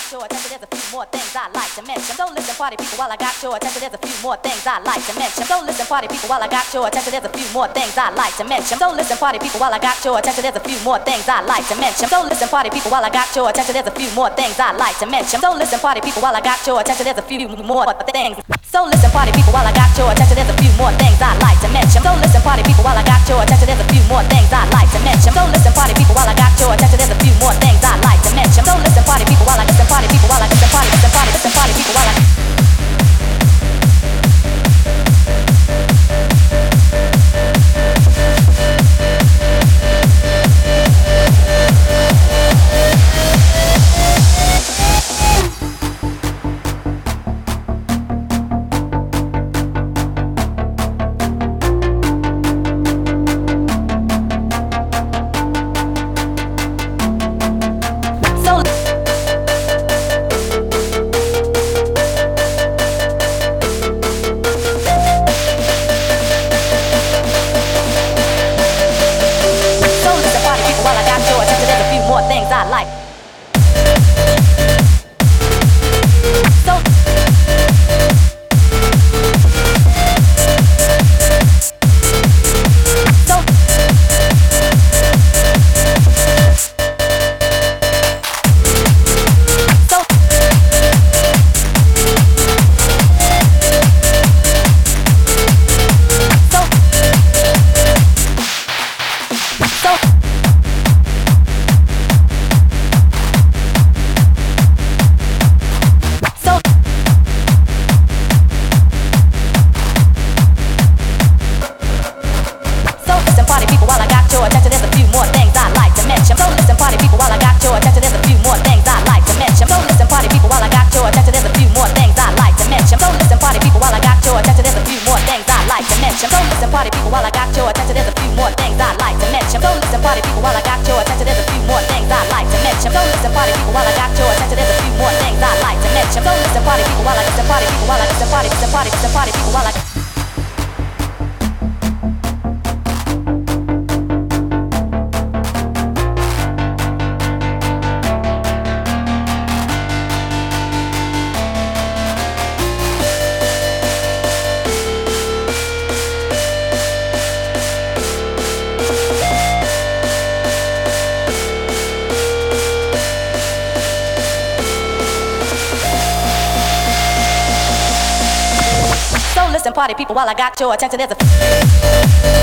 got your attention, there's a few more things I'd like to mention. Don't listen, party people, while I got your attention, there's a few more things I'd like to mention. Don't listen, party people, while I got your attention, there's a few more things I'd like to mention. Don't listen, party people, while I got your attention, there's a few more things I'd like to mention. Don't listen, party people, while I got your attention, there's a few more things I'd like to mention. Don't listen, party people, while I got your attention, there's a few more things. So listen, party people, while I got your attention, there's a few more things I'd like to mention. Don't listen, party people, while I got your attention, there's a few more things I'd like to mention. Don't listen, party people, while I got your attention, there's a few more things I'd like to mention. Don't listen, party people, while I listen, party people, while I listen, party people, while I. Party people, while I got your attention, there's a